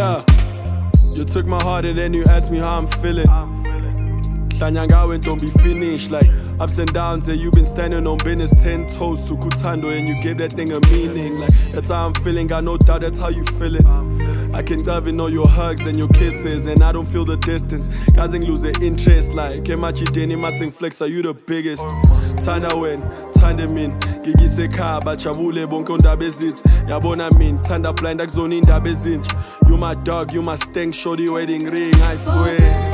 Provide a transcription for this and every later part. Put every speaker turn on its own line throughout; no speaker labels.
Yeah, you took my heart and then you asked me how I'm feeling. Hlanyanga don't be finished, like ups and downs, and you've been standing on business 10 toes to Kutando, and you gave that thing a meaning. Like that's how I'm feeling, got no doubt that's how you feeling. I can dive in all your hugs and your kisses, and I don't feel the distance. Guys ain't losing interest, like Kemachideni Masing Flex, are you the biggest? Tanda win, Tanda min, Gigi Seka, Bachabule Bonko Ndabezit, Yabona min, Tanda blind Axoni Ndabezinch. You my dog, you my stank, shorty wedding ring, I swear.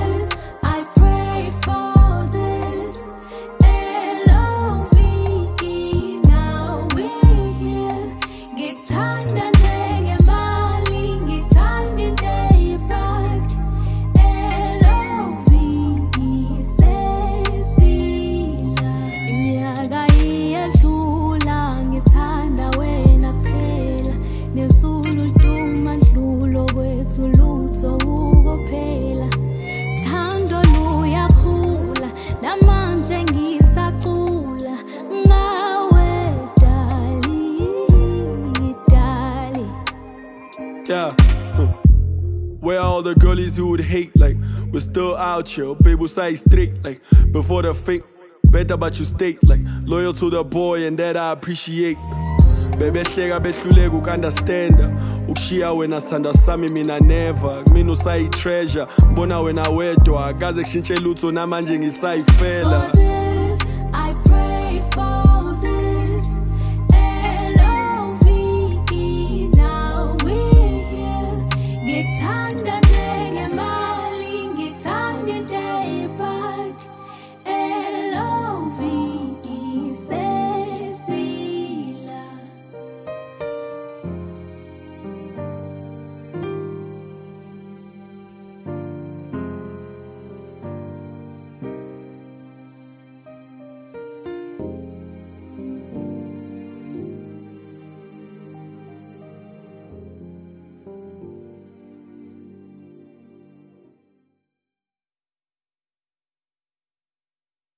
Yeah, where are all the girlies who would hate? Like, we're still out here, baby, side straight. Like, before the fake, better but you state. Like, loyal to the boy and that I appreciate. Baby, hleka behluleka ukunderstanda. Ukushiya wena sanda sami mina never. Mina usayi treasure, mbona wena wedwa. Akaze kushintshe lutho namanje ngisayifela.